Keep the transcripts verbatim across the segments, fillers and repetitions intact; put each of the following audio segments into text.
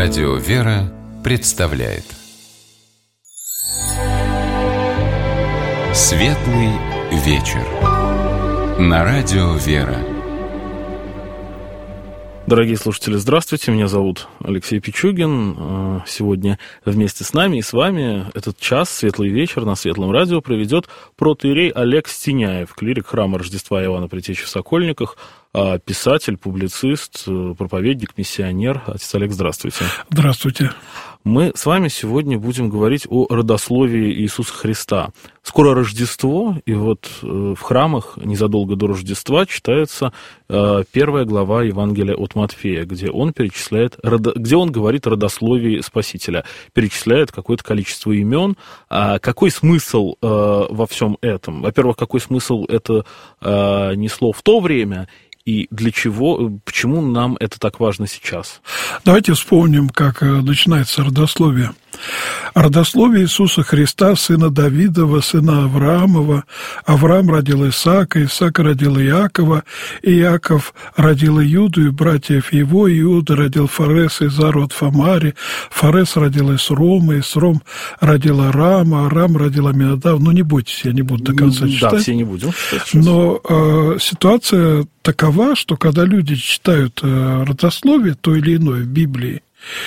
Радио «Вера» представляет Светлый вечер на Радио «Вера». Дорогие слушатели, здравствуйте, меня зовут Алексей Пичугин. Сегодня вместе с нами и с вами этот час, светлый вечер на Светлом радио, проведет протоиерей Олег Стеняев, клирик храма Рождества Иоанна Предтечи в Сокольниках, писатель, публицист, проповедник, миссионер. Отец Олег, здравствуйте. Здравствуйте. Мы с вами сегодня будем говорить о родословии Иисуса Христа. Скоро Рождество, и вот в храмах незадолго до Рождества читается первая глава Евангелия от Матфея, где он перечисляет, где он говорит о родословии Спасителя, перечисляет какое-то количество имен. А какой смысл во всем этом? Во-первых, какой смысл это несло в то время? И для чего, почему нам это так важно сейчас? Давайте вспомним, как начинается родословие. Родословие Иисуса Христа, сына Давидова, сына Авраамова. Авраам родил Исаака, Исаак родил Иакова, Иаков родил Иуду и братьев его, Иуда родил Фарес и Зару от Фамари, Фарес родил Исрома, Исром родил Арама, Арам родил Аминадав. Ну, не бойтесь, я не буду до конца читать. Да, все не будем. Но э, ситуация такова, что когда люди читают э, родословие, то или иное в Библии,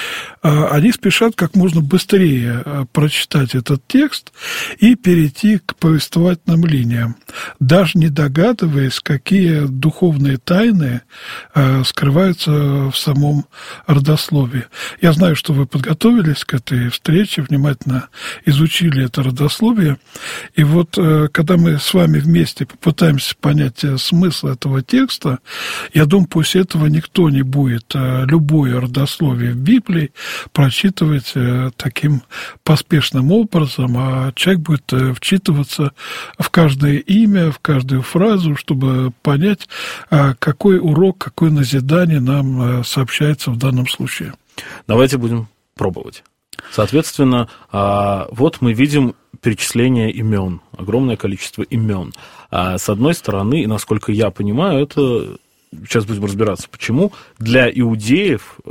они спешат как можно быстрее прочитать этот текст и перейти к повествовательным линиям, даже не догадываясь, какие духовные тайны скрываются в самом родословии. Я знаю, что вы подготовились к этой встрече, внимательно изучили это родословие, и вот когда мы с вами вместе попытаемся понять смысл этого текста, я думаю, после этого никто не будет любое родословие в Библии прочитывать таким поспешным образом, а человек будет вчитываться в каждое имя, в каждую фразу, чтобы понять, какой урок, какое назидание нам сообщается в данном случае. Давайте будем пробовать. Соответственно, вот мы видим перечисление имен, огромное количество имен. С одной стороны, и насколько я понимаю, это, сейчас будем разбираться, почему для иудеев,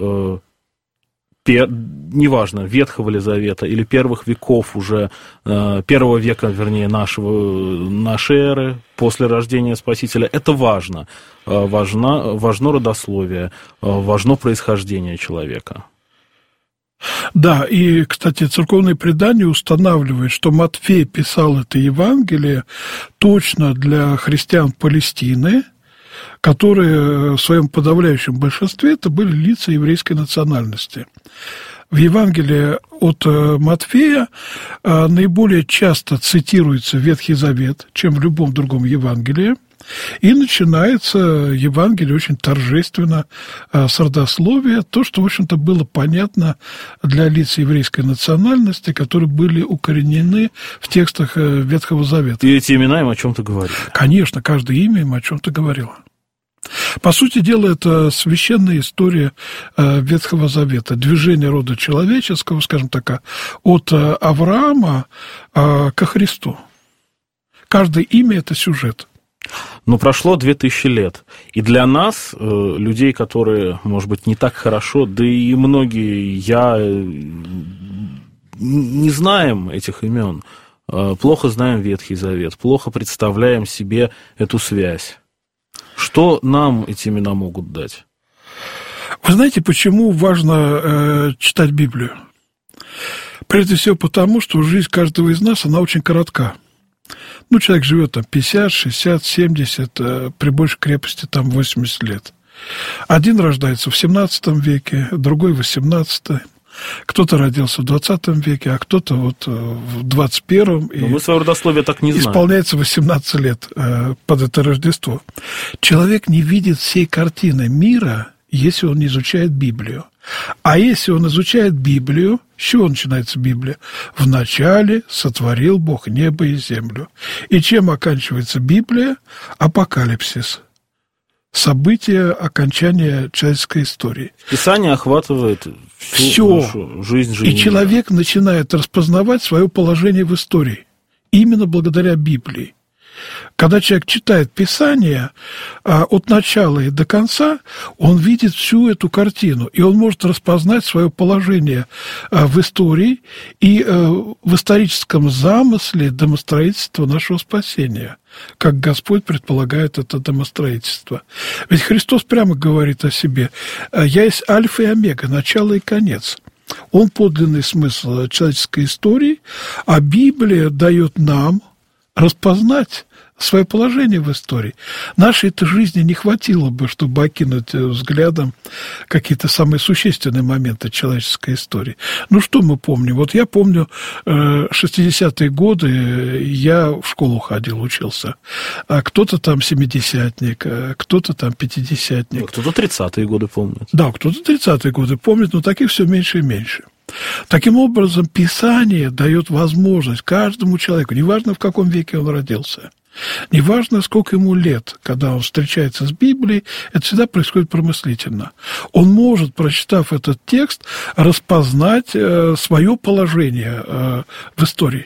неважно, Ветхого ли Завета или первых веков уже, первого века, вернее, нашего, нашей эры, после рождения Спасителя, это важно. Важно, важно родословие, важно происхождение человека. Да, и, кстати, церковное предание устанавливает, что Матфей писал это Евангелие точно для христиан Палестины, которые в своем подавляющем большинстве это были лица еврейской национальности. В Евангелии от Матфея наиболее часто цитируется Ветхий Завет, чем в любом другом Евангелии, и начинается Евангелие очень торжественно с родословия, то, что, в общем-то, было понятно для лиц еврейской национальности, которые были укоренены в текстах Ветхого Завета. И эти имена им о чем-то говорили? Конечно, каждое имя им о чем-то говорило. По сути дела, это священная история Ветхого Завета, движение рода человеческого, скажем так, от Авраама ко Христу. Каждое имя – это сюжет. Но прошло две тысячи лет, и для нас, людей, которые, может быть, не так хорошо, да и многие, я, не знаем этих имен, плохо знаем Ветхий Завет, плохо представляем себе эту связь. Что нам эти имена могут дать? Вы знаете, почему важно э, читать Библию? Прежде всего потому, что жизнь каждого из нас, она очень коротка. Ну, человек живет там пятьдесят, шестьдесят, семьдесят, э, при большей крепости там восемьдесят лет. Один рождается в семнадцатом веке, другой в восемнадцатом. Кто-то родился в двадцатом веке, а кто-то вот в двадцать первом. Но мы свое родословие так не знаем. Исполняется восемнадцать лет э, под это Рождество. Человек не видит всей картины мира, если он не изучает Библию. А если он изучает Библию, с чего начинается Библия? «Вначале сотворил Бог небо и землю». И чем оканчивается Библия? Апокалипсис. События окончания человеческой истории. Писание охватывает всю нашу жизнь, жизнь. И человек начинает распознавать свое положение в истории именно благодаря Библии. Когда человек читает Писание а, от начала и до конца, он видит всю эту картину, и он может распознать свое положение а, в истории и а, в историческом замысле домостроительства нашего спасения, как Господь предполагает это домостроительство. Ведь Христос прямо говорит о себе: «Я есть альфа и омега, начало и конец». Он подлинный смысл человеческой истории, а Библия дает нам распознать свое положение в истории. Нашей-то жизни не хватило бы, чтобы окинуть взглядом какие-то самые существенные моменты человеческой истории. Ну, что мы помним? Вот я помню шестидесятые годы, я в школу ходил, учился. А кто-то там семидесятник, кто-то там пятидесятник. Кто-то тридцатые годы помнит. Да, кто-то тридцатые годы помнит, но таких все меньше и меньше. Таким образом, Писание дает возможность каждому человеку, неважно, в каком веке он родился, неважно, сколько ему лет, когда он встречается с Библией, это всегда происходит промыслительно. Он может, прочитав этот текст, распознать э, свое положение э, в истории.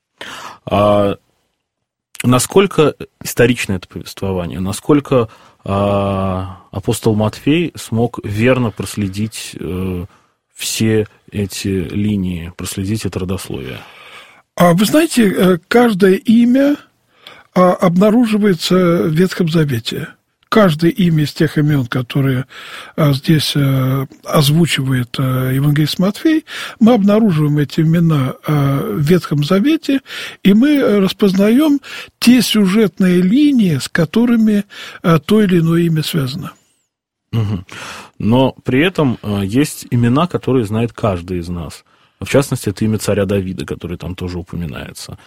А насколько исторично это повествование? Насколько а, апостол Матфей смог верно проследить э, все эти линии, проследить это родословие? А вы знаете, каждое имя обнаруживается в Ветхом Завете. Каждое имя из тех имен, которые здесь озвучивает евангелист Матфей, мы обнаруживаем эти имена в Ветхом Завете, и мы распознаем те сюжетные линии, с которыми то или иное имя связано. Угу. Но при этом есть имена, которые знает каждый из нас. В частности, это имя царя Давида, который там тоже упоминается.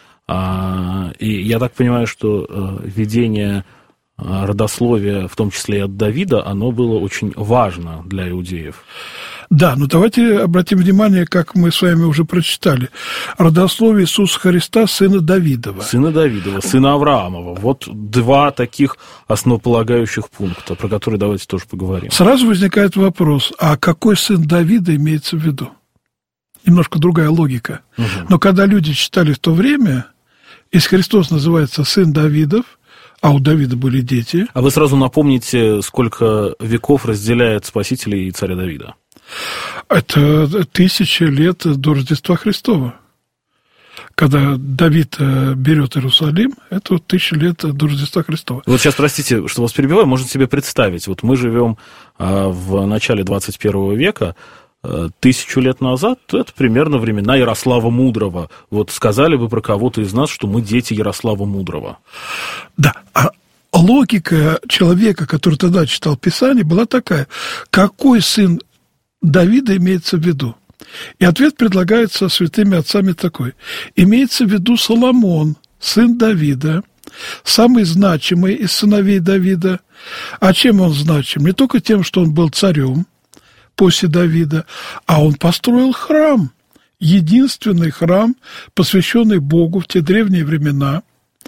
И я так понимаю, что ведение родословия, в том числе и от Давида, оно было очень важно для иудеев. Да, но давайте обратим внимание, как мы с вами уже прочитали. Родословие Иисуса Христа, сына Давидова. Сына Давидова, сына Авраамова. Вот два таких основополагающих пункта, про которые давайте тоже поговорим. Сразу возникает вопрос, а какой сын Давида имеется в виду? Немножко другая логика. Угу. Но когда люди читали в то время, если Христос называется сын Давидов, а у Давида были дети... А вы сразу напомните, сколько веков разделяет Спасителя и царя Давида? Это тысяча лет до Рождества Христова. Когда Давид берет Иерусалим, это вот тысяча лет до Рождества Христова. Вот сейчас, простите, что вас перебиваю, можно себе представить. Вот мы живем в начале двадцать первого века, тысячу лет назад, это примерно времена Ярослава Мудрого. Вот сказали бы про кого-то из нас, что мы дети Ярослава Мудрого. Да, а логика человека, который тогда читал Писание, была такая: какой сын Давида имеется в виду? И ответ предлагается святыми отцами такой: имеется в виду Соломон, сын Давида, самый значимый из сыновей Давида. А чем он значим? Не только тем, что он был царем после Давида, а он построил храм, единственный храм, посвященный Богу в те древние времена.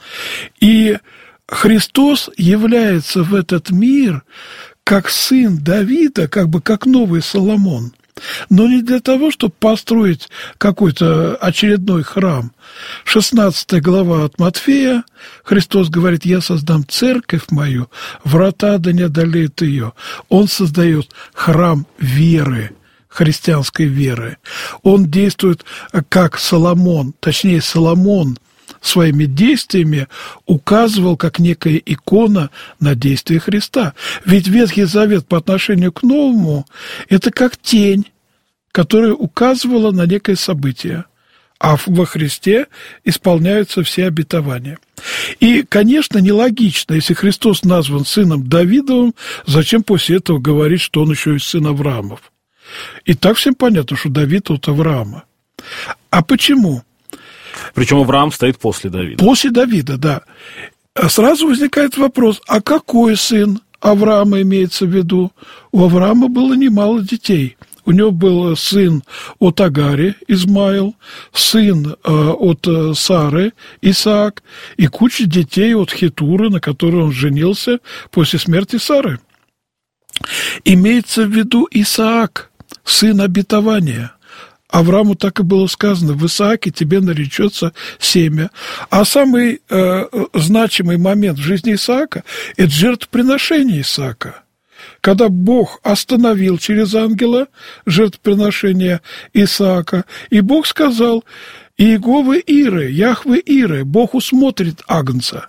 И Христос является в этот мир как сын Давида, как бы как новый Соломон, но не для того, чтобы построить какой-то очередной храм. шестнадцатая глава от Матфея, Христос говорит: «Я создам церковь мою, врата да не одолеют ее». Он создает храм веры, христианской веры. Он действует как Соломон, точнее Соломон своими действиями указывал как некая икона на действие Христа. Ведь Ветхий Завет по отношению к Новому – это как тень, которая указывала на некое событие. А во Христе исполняются все обетования. И, конечно, нелогично, если Христос назван сыном Давидовым, зачем после этого говорить, что он еще и сын Авраамов? И так всем понятно, что Давид от Авраама. А почему? Причем Авраам стоит после Давида. После Давида, да. Сразу возникает вопрос, а какой сын Авраама имеется в виду? У Авраама было немало детей. У него был сын от Агари, Измаил, сын э, от э, Сары, Исаак, и куча детей от Хетуры, на которой он женился после смерти Сары. Имеется в виду Исаак, сын обетования. Аврааму так и было сказано: в Исааке тебе наречется семя. А самый э, значимый момент в жизни Исаака – это жертвоприношение Исаака. Когда Бог остановил через ангела жертвоприношение Исаака, и Бог сказал: «Иеговы Иры, Яхве Иры, Бог усмотрит агнца».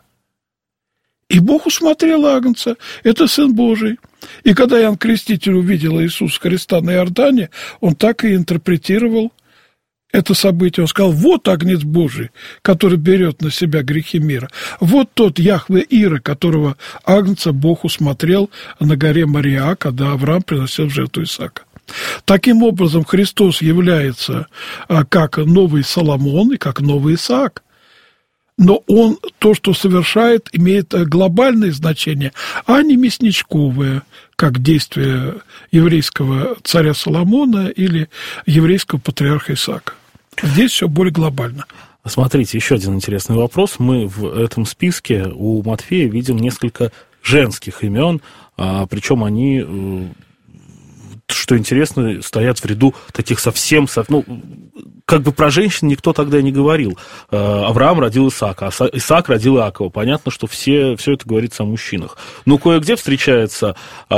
И Бог усмотрел агнца, это Сын Божий. И когда Иоанн Креститель увидел Иисуса Христа на Иордане, он так и интерпретировал это событие. Он сказал: вот агнец Божий, который берет на себя грехи мира. Вот тот Яхве Ира, которого агнца Бог усмотрел на горе Мориа, когда Авраам приносил в жертву Исаака. Таким образом, Христос является как новый Соломон и как новый Исаак. Но он, то, что совершает, имеет глобальное значение, а не местничковое, как действие еврейского царя Соломона или еврейского патриарха Исаака. Здесь все более глобально. Смотрите, еще один интересный вопрос. Мы в этом списке у Матфея видим несколько женских имен, а, причем они, что интересно, стоят в ряду таких совсем... Ну, как бы про женщин никто тогда и не говорил. Авраам родил Исаака, а Исаак родил Иакова. Понятно, что все, все это говорится о мужчинах. Но кое-где встречается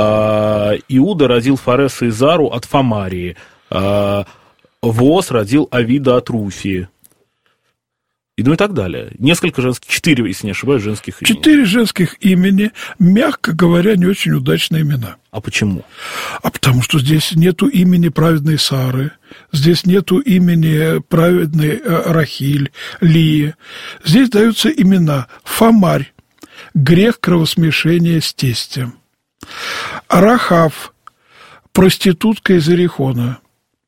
Иуда родил Фареса и Зару от Фамарии, Воос родил Авида от Руфии. И ну и так далее. Несколько женских, четыре, если не ошибаюсь, женских имени. Четыре женских имени, мягко говоря, не очень удачные имена. А почему? А потому что здесь нету имени праведной Сары, здесь нету имени праведной Рахиль, Лии. Здесь даются имена Фомарь, грех кровосмешения с тестем, Рахав, проститутка из Иерихона,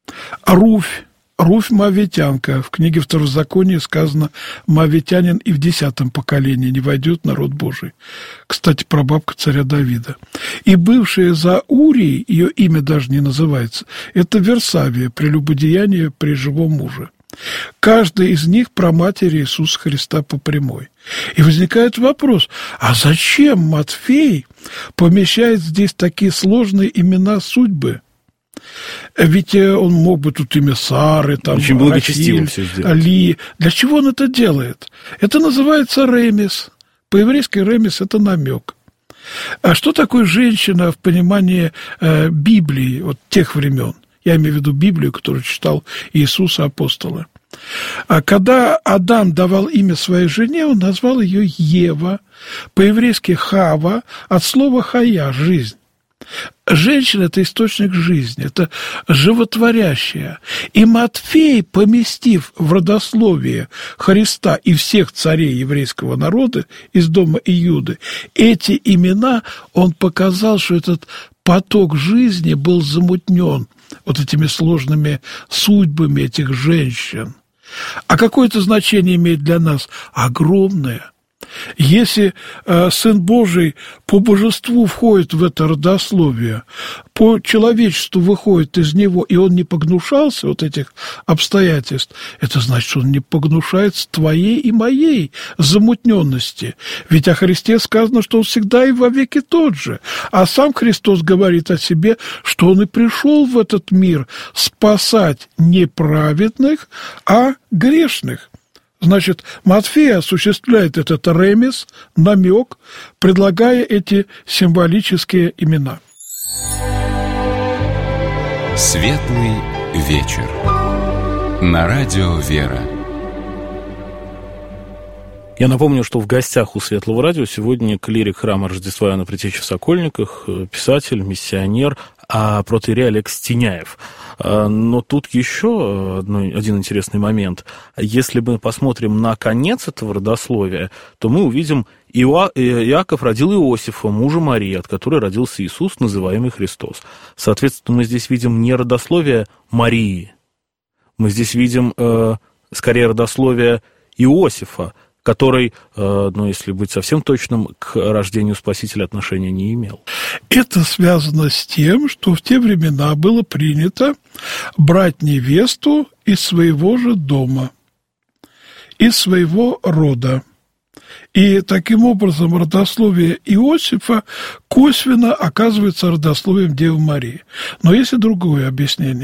Руфь, Руфь Моавитянка. В книге Второзакония сказано: моавитянин и в десятом поколении не войдет в народ Божий. Кстати, прабабка царя Давида. И бывшая за Урией, ее имя даже не называется, это Версавия, прелюбодеяние при живом муже. Каждый из них праматери Иисуса Христа по прямой. И возникает вопрос: а зачем Матфей помещает здесь такие сложные имена судьбы? Ведь он мог бы тут имя Сары, там, Рахиль, Али. Для чего он это делает? Это называется ремес. По-еврейски ремес – это намек. А что такое женщина в понимании э, Библии вот тех времен? Я имею в виду Библию, которую читал Иисус и апостолы. А когда Адам давал имя своей жене, он назвал ее Ева, по-еврейски Хава, от слова хая – жизнь. Женщина – это источник жизни, это животворящая. И Матфей, поместив в родословие Христа и всех царей еврейского народа из дома Иуды эти имена, он показал, что этот поток жизни был замутнен вот этими сложными судьбами этих женщин. А какое-то значение имеет для нас? Огромное. Если э, Сын Божий по божеству входит в это родословие, по человечеству выходит из него, и он не погнушался вот этих обстоятельств, это значит, что он не погнушается твоей и моей замутненности. Ведь о Христе сказано, что он всегда и вовеки тот же. А сам Христос говорит о себе, что он и пришел в этот мир спасать не праведных, а грешных. Значит, Матфей осуществляет этот ремес, намек, предлагая эти символические имена. Светлый вечер. На радио «Вера». Я напомню, что в гостях у Светлого радио сегодня клирик храма Рождества Иоанна Предтечи в Сокольниках, писатель, миссионер, а протоиерей Олег Стеняев. Но тут еще один интересный момент. Если мы посмотрим на конец этого родословия, то мы увидим, Иоа... Иаков родил Иосифа, мужа Марии, от которой родился Иисус, называемый Христос. Соответственно, мы здесь видим не родословие Марии, мы здесь видим э, скорее родословие Иосифа, который, ну, если быть совсем точным, к рождению Спасителя отношения не имел. Это связано с тем, что в те времена было принято брать невесту из своего же дома, из своего рода. И таким образом родословие Иосифа косвенно оказывается родословием Девы Марии. Но есть и другое объяснение.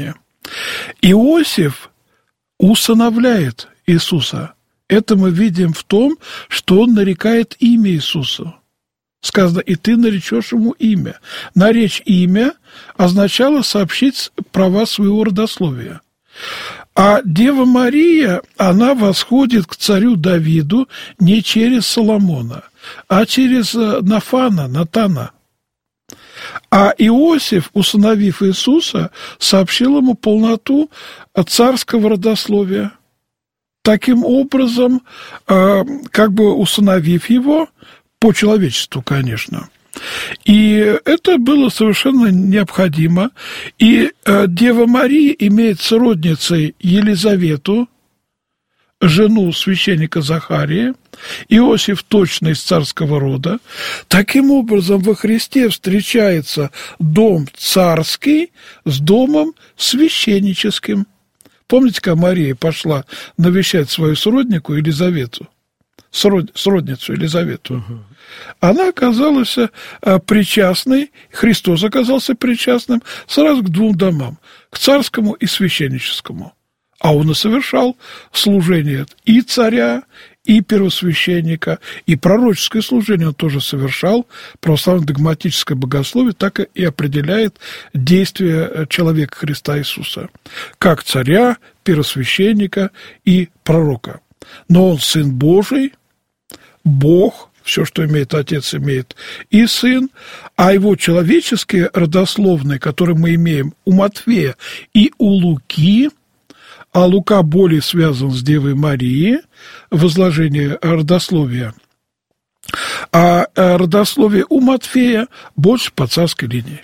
Иосиф усыновляет Иисуса. Это мы видим в том, что он нарекает имя Иисусу. Сказано, и ты наречешь ему имя. Наречь имя означало сообщить права своего родословия. А Дева Мария, она восходит к царю Давиду не через Соломона, а через Нафана, Натана. А Иосиф, усыновив Иисуса, сообщил ему полноту царского родословия. Таким образом, как бы усыновив его, по человечеству, конечно. И это было совершенно необходимо. И Дева Мария имеет сродницей Елизавету, жену священника Захария, Иосиф точно из царского рода. Таким образом, во Христе встречается дом царский с домом священническим. Помните, как Мария пошла навещать свою сроднику Елизавету? Срод, сродницу Елизавету. Угу. Она оказалась причастной, Христос оказался причастным сразу к двум домам, к царскому и священническому. А он и совершал служение и царя, и первосвященника, и пророческое служение он тоже совершал. Православно-догматическое богословие так и определяет действия человека Христа Иисуса, как царя, первосвященника и пророка. Но он Сын Божий, Бог, все, что имеет Отец, имеет и Сын, а его человеческие родословные, которые мы имеем у Матфея и у Луки, а Лука более связан с Девой Марией, возложение родословия, а родословие у Матфея больше по царской линии.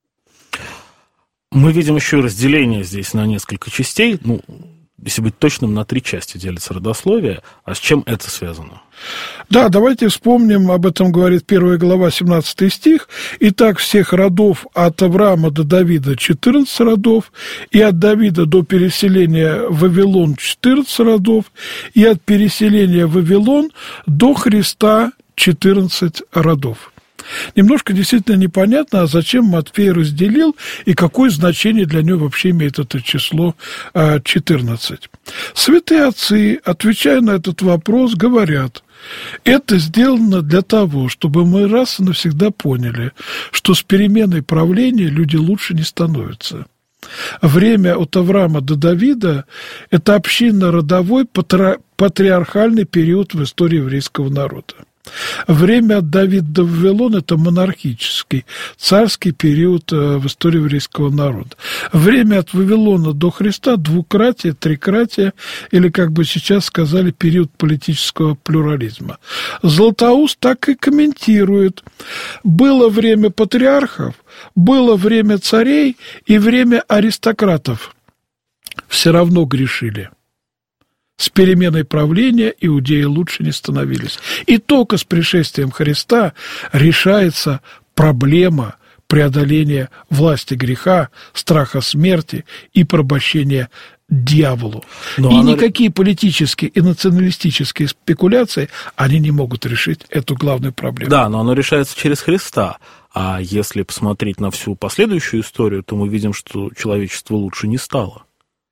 Мы видим еще разделение здесь на несколько частей, ну, если быть точным, на три части делится родословие. А с чем это связано? Да, давайте вспомним, об этом говорит первая глава, семнадцатый стих. «Итак, всех родов от Авраама до Давида четырнадцать родов, и от Давида до переселения в Вавилон четырнадцать родов, и от переселения в Вавилон до Христа четырнадцать родов». Немножко действительно непонятно, а зачем Матфей разделил и какое значение для него вообще имеет это число четырнадцать. Святые отцы, отвечая на этот вопрос, говорят, это сделано для того, чтобы мы раз и навсегда поняли, что с переменой правления люди лучше не становятся. Время от Авраама до Давида – это общинно-родовой патриархальный период в истории еврейского народа. Время от Давида до Вавилона – это монархический, царский период в истории еврейского народа. Время от Вавилона до Христа – двукратие, трикратие, или, как бы сейчас сказали, период политического плюрализма. Златоуст так и комментирует. Было время патриархов, было время царей и время аристократов. Все равно грешили. С переменой правления иудеи лучше не становились. И только с пришествием Христа решается проблема преодоления власти греха, страха смерти и порабощения дьяволу. Но и она... никакие политические и националистические спекуляции, они не могут решить эту главную проблему. Да, но оно решается через Христа. А если посмотреть на всю последующую историю, то мы видим, что человечество лучше не стало.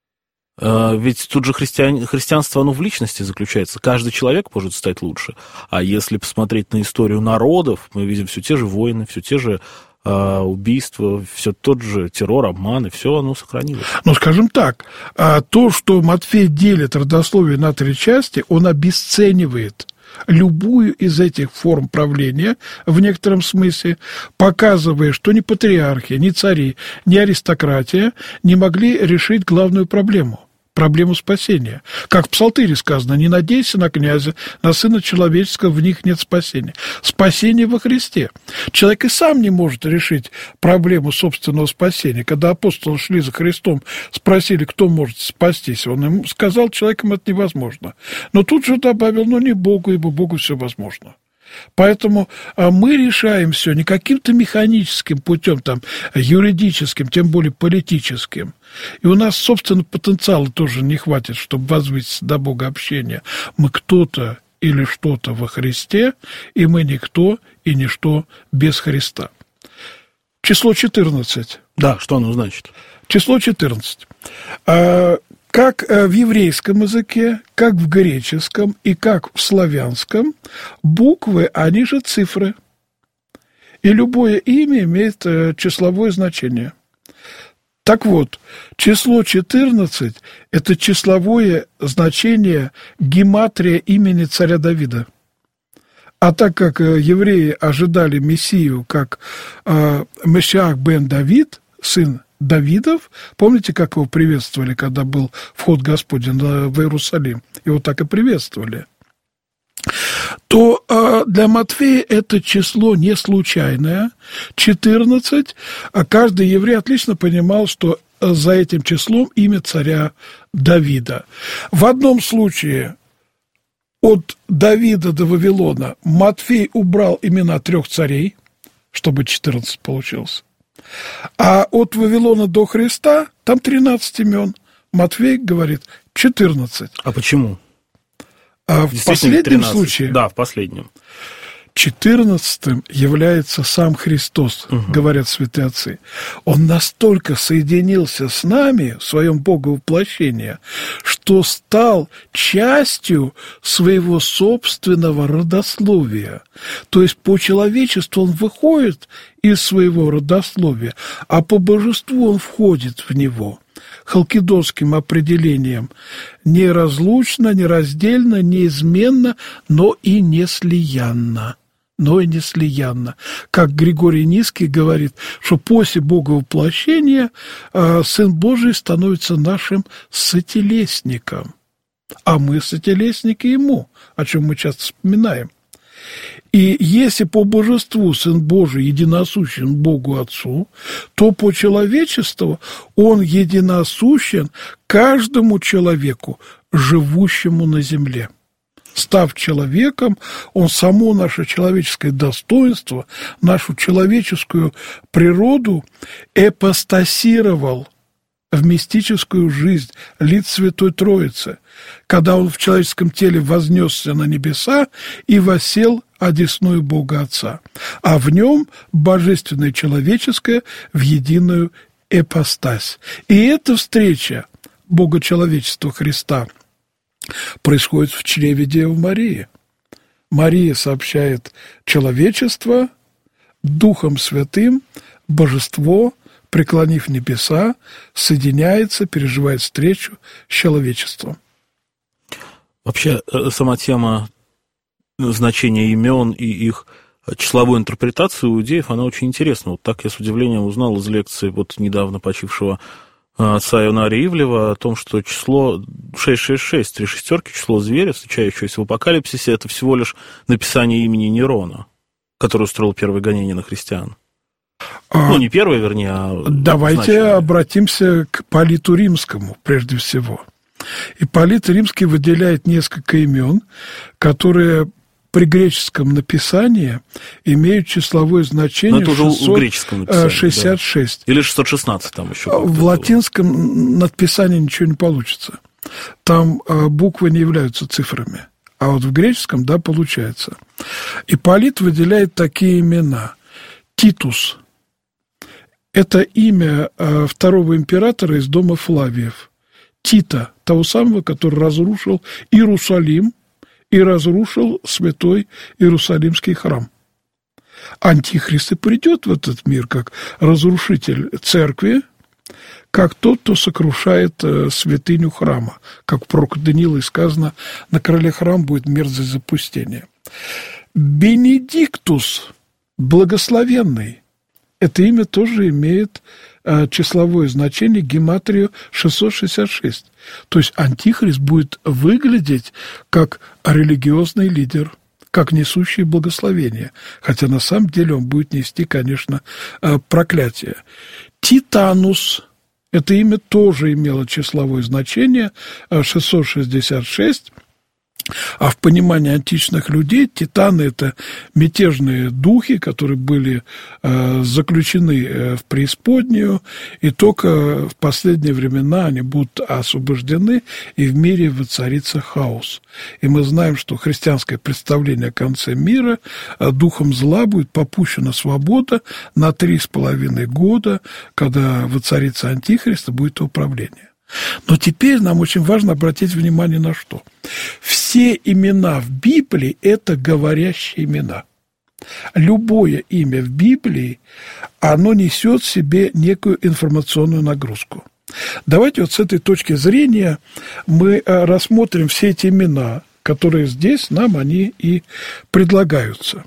Ведь тут же христиан... христианство, оно в личности заключается. Каждый человек может стать лучше. А если посмотреть на историю народов, мы видим все те же войны, все те же э, убийства, все тот же террор, обман, и все оно сохранилось. Ну, скажем так, то, что Матфей делит родословие на три части, он обесценивает любую из этих форм правления, в некотором смысле, показывая, что ни патриархи, ни цари, ни аристократия не могли решить главную проблему. Проблему спасения. Как в Псалтыре сказано, не надейся на князя, на сына человеческого, в них нет спасения. Спасение во Христе. Человек и сам не может решить проблему собственного спасения. Когда апостолы шли за Христом, спросили, кто может спастись, он им сказал, человеком это невозможно. Но тут же добавил, ну не Богу, ибо Богу все возможно. Поэтому мы решаем все не каким-то механическим путем, там, юридическим, тем более политическим. И у нас, собственно, потенциала тоже не хватит, чтобы возвыситься до Бога общения. Мы кто-то или что-то во Христе, и мы никто и ничто без Христа. Число четырнадцать. Да, что оно значит? число четырнадцать. Как в еврейском языке, как в греческом и как в славянском, буквы, они же цифры. И любое имя имеет числовое значение. Так вот, число четырнадцать – это числовое значение гематрия имени царя Давида. А так как евреи ожидали Мессию как э, Мешиах бен Давид, сын Давидов, помните, как его приветствовали, когда был вход Господень в Иерусалим? Его так и приветствовали. То э, для Матфея это число не случайное, четырнадцать, а каждый еврей отлично понимал, что за этим числом имя царя Давида. В одном случае от Давида до Вавилона Матфей убрал имена трех царей, чтобы четырнадцать получилось. А от Вавилона до Христа там тринадцать имен. Матфей говорит четырнадцать. А почему? А в последнем тринадцать. случае... Да, в последнем. четырнадцатым является сам Христос, угу. говорят святые отцы. Он настолько соединился с нами в своем боговоплощении, что стал частью своего собственного родословия. То есть по человечеству он выходит из своего родословия, а по божеству он входит в него. Халкидонским определением неразлучно, нераздельно, неизменно, но и неслиянно. Но и неслиянно. Как Григорий Низкий говорит, что после боговоплощения э, Сын Божий становится нашим сотелесником, а мы сотелесники Ему, о чем мы часто вспоминаем. И если по божеству Сын Божий единосущен Богу Отцу, то по человечеству Он единосущен каждому человеку, живущему на земле. Став человеком, Он само наше человеческое достоинство, нашу человеческую природу эпостасировал в мистическую жизнь лиц Святой Троицы, когда Он в человеческом теле вознесся на небеса и воссел одесную Бога Отца, а в Нем божественное и человеческое в единую эпостась. И эта встреча Бога-человечества Христа происходит в чреве Девы Марии. Мария сообщает человечество Духом Святым, божество, преклонив небеса, соединяется, переживает встречу с человечеством. Вообще, сама тема значения имен и их числовой интерпретации у иудеев, она очень интересна. Вот так я с удивлением узнал из лекции вот недавно почившего отца Ионария Ивлева о том, что число шестьсот шестьдесят шесть, три шестерки, число зверя, встречающееся в Апокалипсисе, это всего лишь написание имени Нерона, который устроил первое гонение на христиан. А, ну, не первое, вернее, а... Давайте значимое. Обратимся к Политу Римскому, прежде всего. И Полит Римский выделяет несколько имен, которые при греческом написании имеют числовое значение шестьсот шестьдесят шесть. Да. Или шестьсот шестнадцать там еще. В латинском написании ничего не получится. Там буквы не являются цифрами. А вот в греческом, да, получается. И Полит выделяет такие имена. Титус. Это имя второго императора из дома Флавиев. Тита, того самого, который разрушил Иерусалим и разрушил святой Иерусалимский храм. Антихрист и придет в этот мир как разрушитель церкви, как тот, кто сокрушает святыню храма. Как в пророке Даниила сказано, на крыле храма будет мерзость запустения. Бенедиктус, благословенный. Это имя тоже имеет числовое значение, гематрию шестьсот шестьдесят шесть. То есть антихрист будет выглядеть как религиозный лидер, как несущий благословение, хотя на самом деле он будет нести, конечно, проклятие. Титанус, это имя тоже имело числовое значение, шестьсот шестьдесят шесть. А в понимании античных людей титаны – это мятежные духи, которые были э, заключены э, в преисподнюю, и только в последние времена они будут освобождены, и в мире воцарится хаос. И мы знаем, что христианское представление о конце мира э, духом зла будет попущена свобода на три с половиной года, когда воцарится антихрист и будет управление. Но теперь нам очень важно обратить внимание на что? Все имена в Библии – это говорящие имена. Любое имя в Библии, оно несет в себе некую информационную нагрузку. Давайте вот с этой точки зрения мы рассмотрим все эти имена, которые здесь нам они и предлагаются.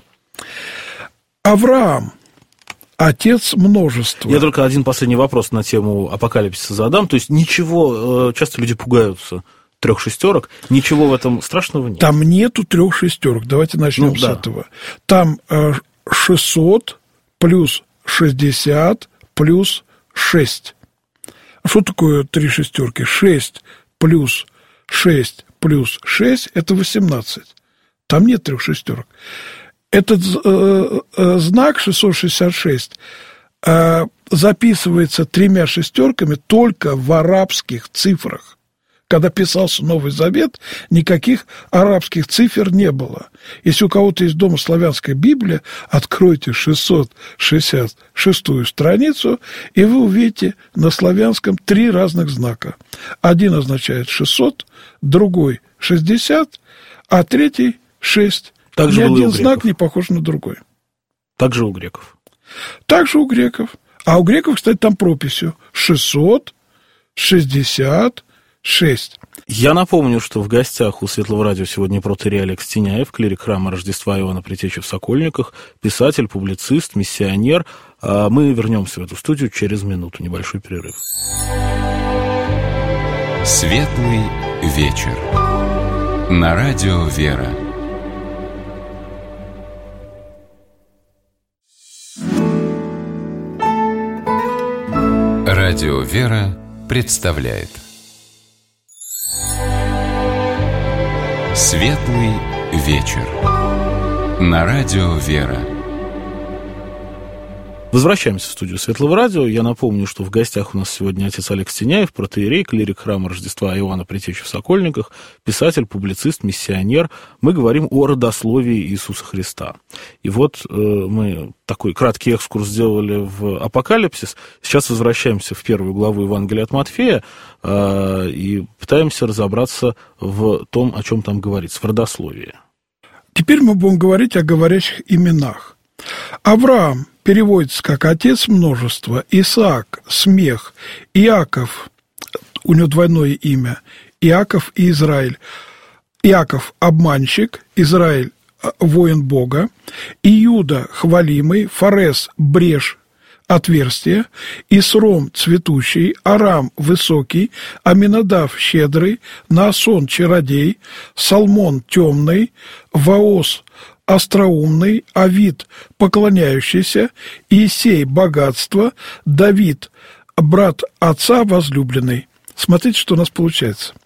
Авраам. Отец множества. Я только один последний вопрос на тему апокалипсиса задам. То есть ничего, часто люди пугаются трех шестерок, ничего в этом страшного нет. Там нету трех шестерок. Давайте начнем ну, с да. этого. Там шестьсот плюс шестьдесят плюс шесть. Что такое три шестерки? шесть плюс шесть плюс шесть – это восемнадцать. Там нет трех шестерок. Этот э, э, знак шестьсот шестьдесят шесть э, записывается тремя шестерками только в арабских цифрах. Когда писался Новый Завет, никаких арабских цифр не было. Если у кого-то есть дома славянская Библия, откройте шестьсот шестьдесят шестую страницу, и вы увидите на славянском три разных знака. Один означает шестьсот, другой шестьдесят, а третий шесть. Также Ни было один и у знак греков. не похож на другой. Также у греков. Также у греков. А у греков, кстати, там прописью шестьсот шестьдесят шесть. Я напомню, что в гостях у Светлого радио сегодня протоиерей Олег Стеняев, клирик храма Рождества Иоанна Предтечи в Сокольниках, писатель, публицист, миссионер. Мы вернемся в эту студию через минуту. Небольшой перерыв. Светлый вечер. На радио «Вера». Радио «Вера» представляет Светлый вечер. На радио «Вера». Возвращаемся в студию Светлого радио. Я напомню, что в гостях у нас сегодня отец Олег Стеняев, протоиерей, клирик храма Рождества Иоанна Предтечи в Сокольниках, писатель, публицист, миссионер. Мы говорим о родословии Иисуса Христа. И вот э, мы такой краткий экскурс сделали в Апокалипсис. Сейчас возвращаемся в первую главу Евангелия от Матфея э, и пытаемся разобраться в том, о чем там говорится, в родословии. Теперь мы будем говорить о говорящих именах. Авраам переводится как «отец множества», Исаак – «смех», Иаков, у него двойное имя, Иаков и Израиль. Иаков – обманщик, Израиль – воин Бога, Иуда – хвалимый, Фарес – брешь, отверстие, Исром – цветущий, Арам – высокий, Аминадав – щедрый, Наасон – чародей, Салмон – темный, Ваос – остроумный, Авид – поклоняющийся, Иисей – богатство, Давид – брат отца возлюбленный. Смотрите, что у нас получается.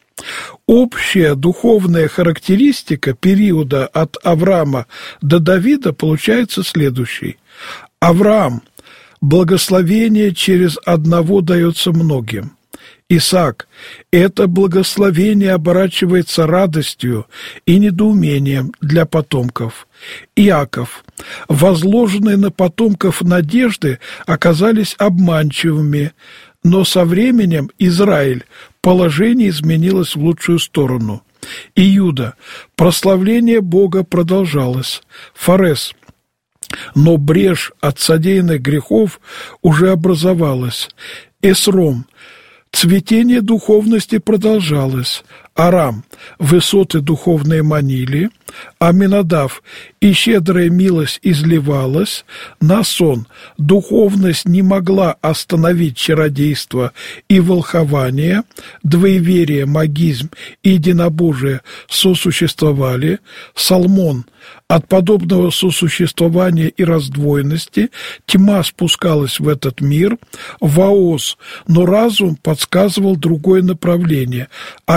Общая духовная характеристика периода от Авраама до Давида получается следующей. Авраам – благословение через одного дается многим. Исаак – это благословение оборачивается радостью и недоумением для потомков. Иаков – возложенные на потомков надежды оказались обманчивыми, но со временем Израиль положение изменилось в лучшую сторону. Иуда – прославление Бога продолжалось. Фарес – но брешь от содеянных грехов уже образовалась. Эсром – цветение духовности продолжалось. Арам – высоты духовные манили. Аминадав – и щедрая милость изливалась. Наасон – духовность не могла остановить чародейство и волхование. Двоеверие, магизм и единобожие сосуществовали. Салмон – от подобного сосуществования и раздвоенности тьма спускалась в этот мир. Ваос, но разум подсказывал другое направление. Авид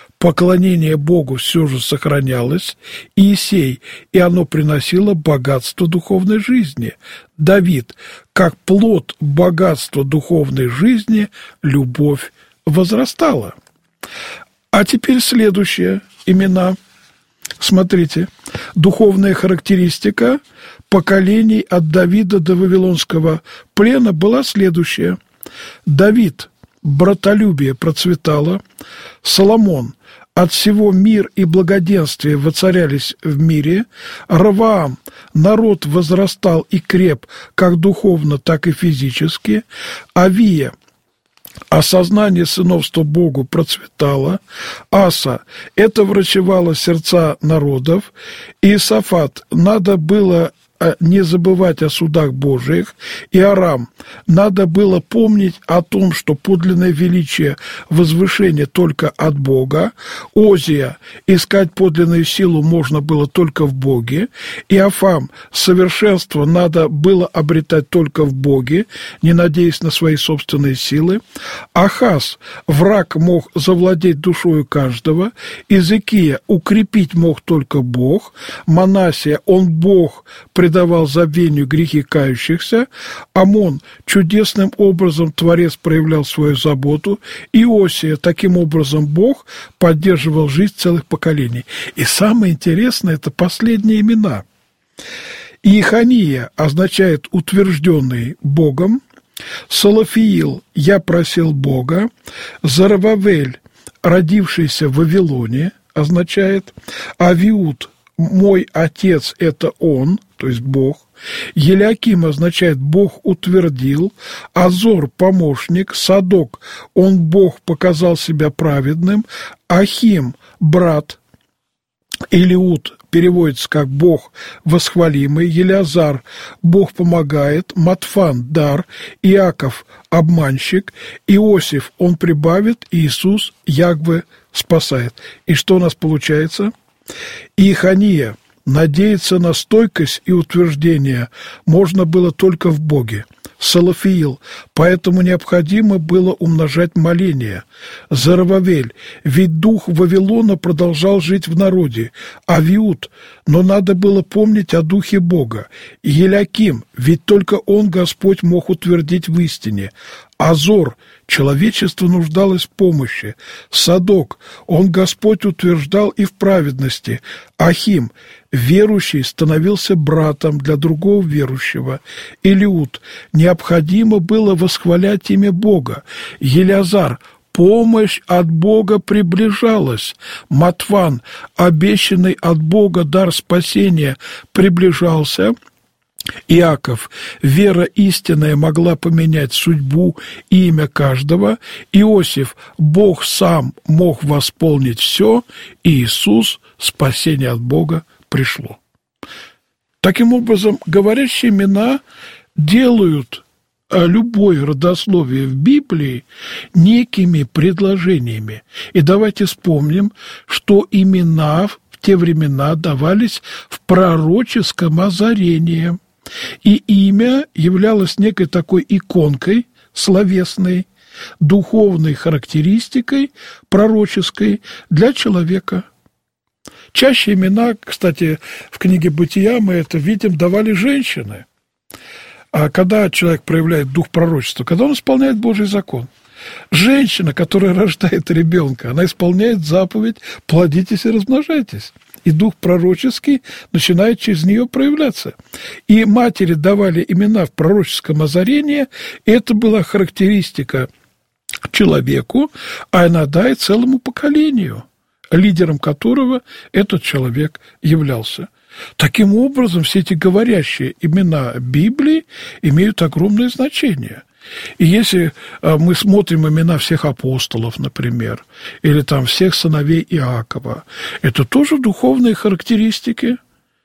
поклонение Богу все же сохранялось, Иисей, и оно приносило богатство духовной жизни. Давид, как плод богатства духовной жизни, любовь возрастала. А теперь следующие имена. Смотрите, духовная характеристика поколений от Давида до Вавилонского плена была следующая. Давид, братолюбие процветало, Соломон, от всего мир и благоденствие воцарялись в мире, Раваам, народ возрастал и креп как духовно, так и физически, Авия, осознание сыновства Богу процветало, Аса, это врачевало сердца народов, Иосафат, надо было не забывать о судах Божиих, и Арам, надо было помнить о том, что подлинное величие возвышения только от Бога, Озия, искать подлинную силу можно было только в Боге, Иофам, совершенство надо было обретать только в Боге, не надеясь на свои собственные силы, Ахаз, враг мог завладеть душою каждого, Изыкия, укрепить мог только Бог, Манасия, он Бог, предавал забвению грехи кающихся, Амон, чудесным образом Творец проявлял свою заботу, Иосия, таким образом Бог поддерживал жизнь целых поколений. И самое интересное – это последние имена. Иехания означает «утвержденный Богом», Салафиил – «я просил Бога», Зарававель, родившийся в Вавилоне, означает, Авиуд – «мой отец» – это он, то есть Бог. Елиаким означает «Бог утвердил», Азор – помощник, Садок – он, Бог, показал себя праведным, Ахим – брат, Илиуд переводится как «Бог восхвалимый», Елиазар – «Бог помогает», Матфан – дар, Иаков – обманщик, Иосиф – он прибавит, Иисус – Ягве спасает. И что у нас получается? Иехания, надеяться на стойкость и утверждение можно было только в Боге. Салафиил, поэтому необходимо было умножать моления. Зарававель, ведь дух Вавилона продолжал жить в народе. Авиуд, но надо было помнить о духе Бога. Елиаким, ведь только он, Господь, мог утвердить в истине. Азор, человечество нуждалось в помощи. Садок, он, Господь, утверждал и в праведности. Ахим, верующий становился братом для другого верующего. Илиуд, необходимо было восхвалять имя Бога. Елиазар, помощь от Бога приближалась. Матфан, обещанный от Бога дар спасения, приближался. Иаков, вера истинная могла поменять судьбу и имя каждого. Иосиф, Бог сам мог восполнить все. И Иисус, спасение от Бога, пришло. Таким образом, говорящие имена делают любое родословие в Библии некими предложениями. И давайте вспомним, что имена в те времена давались в пророческом озарении. И имя являлось некой такой иконкой словесной, духовной характеристикой пророческой для человека. Чаще имена, кстати, в книге «Бытия» мы это видим, давали женщины. А когда человек проявляет дух пророчества, когда он исполняет Божий закон. Женщина, которая рождает ребенка, она исполняет заповедь «плодитесь и размножайтесь». И дух пророческий начинает через нее проявляться. И матери давали имена в пророческом озарении, и это была характеристика человеку, а иногда и целому поколению, лидером которого этот человек являлся. Таким образом, все эти говорящие имена Библии имеют огромное значение. И если мы смотрим имена всех апостолов, например, или там всех сыновей Иакова, это тоже духовные характеристики,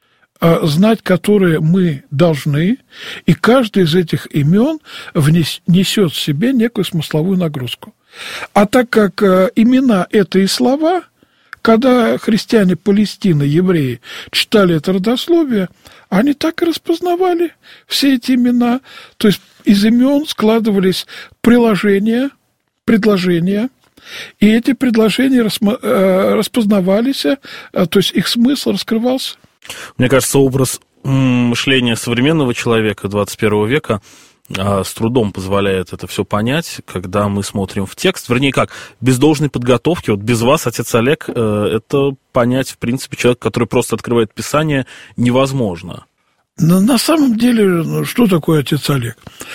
знать которые мы должны, и каждый из этих имен несет в себе некую смысловую нагрузку. А так как имена – это и слова, когда христиане Палестины, евреи, читали это родословие, они так и распознавали все эти имена. То есть из имен складывались приложения, предложения, И эти предложения распознавались, то есть их смысл раскрывался. Мне кажется, образ мышления современного человека двадцать первого века с трудом позволяет это все понять, когда мы смотрим в текст. Вернее, как, без должной подготовки, вот без вас, отец Олег, это понять, в принципе, человек, который просто открывает Писание, невозможно. Но на самом деле, что такое отец Олег?